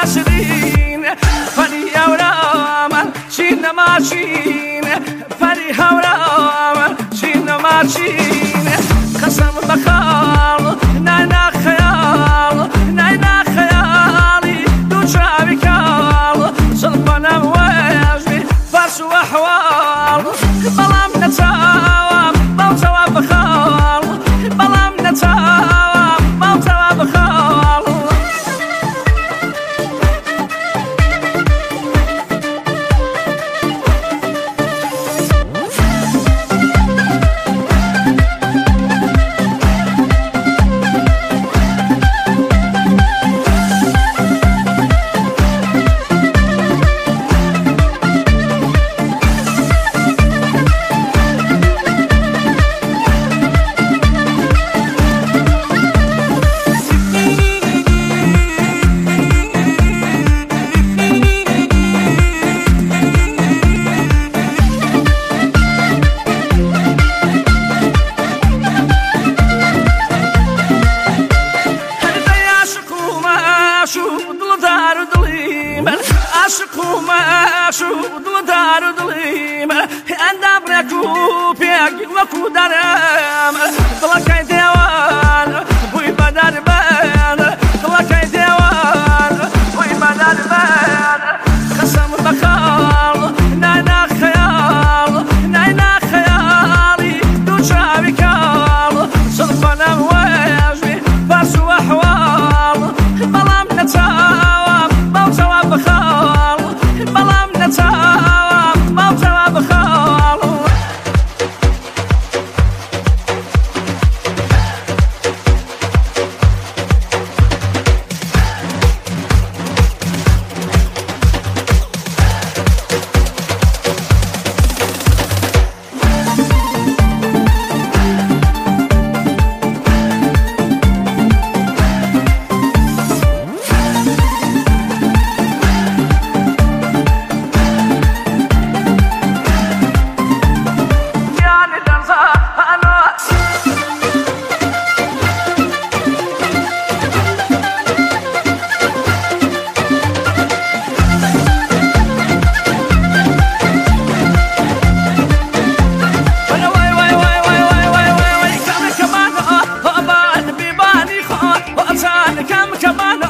عاشقين فري هورام شين ماشين فري هورام شين ماشين قسم بخال نانا خيال نانا خيالي دو شعبي كال صلبنا مواجبي فرس وأحوال بلام نتساوى بوتوا بخال بلام نتساوى بوتوا بخال عاشق ما شو دار ظليم أنا بركو بيك وكو درام طلع ديوان بوي بدر بان طلع ديوان بوي بدر بان قسم بخال نانا خيال نانا خيالي دو شعبي كال صرفنا مواجبي فرس وأحوال بلام نتساوى بوتوا بخال بلام نتساوى بوتوا بخال كم كمان